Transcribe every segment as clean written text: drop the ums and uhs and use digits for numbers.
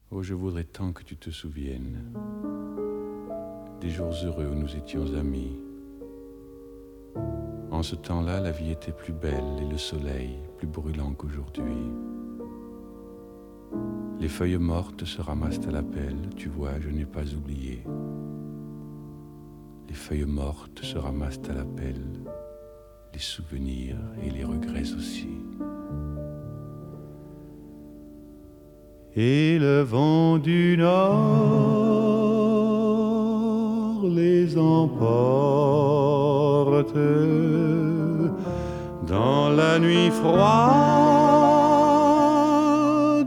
Oh, je voudrais tant que tu te souviennes des jours heureux où nous étions amis. En ce temps-là, la vie était plus belle et le soleil plus brûlant qu'aujourd'hui. Les feuilles mortes se ramassent à la pelle, tu vois, je n'ai pas oublié. Les feuilles mortes se ramassent à la pelle, les souvenirs et les regrets aussi. Et le vent du nord les emporte dans la nuit froide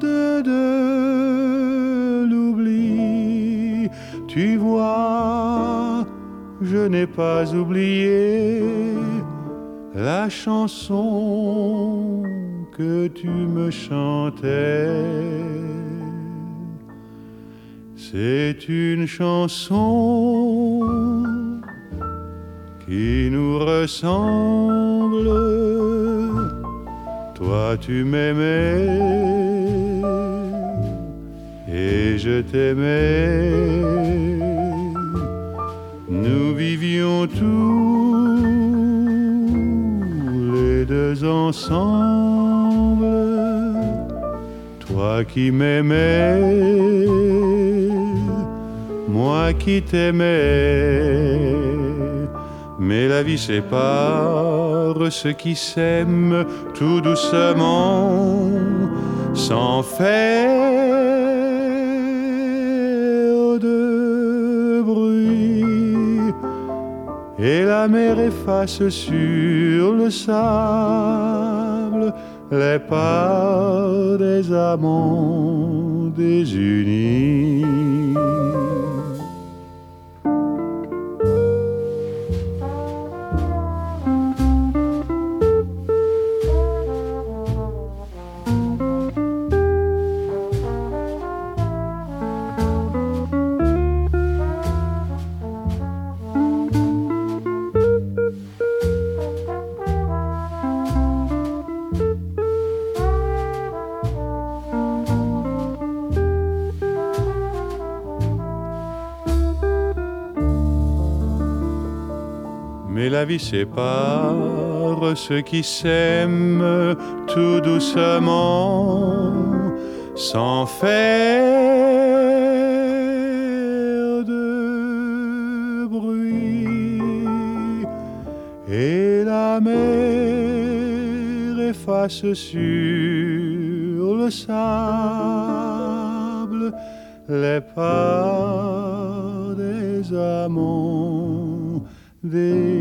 de l'oubli. Tu vois, je n'ai pas oublié la chanson que tu me chantais. C'est une chanson qui nous ressemble. Toi tu m'aimais et je t'aimais. Nous vivions tous les deux ensemble. Toi qui m'aimais, moi qui t'aimais. Mais la vie sépare ceux qui s'aiment tout doucement, sans faire de bruit. Et la mer efface sur le sable les pas des amants désunis. Mais la vie sépare ceux qui s'aiment tout doucement, sans faire de bruit. Et la mer efface sur le sable les pas des amants des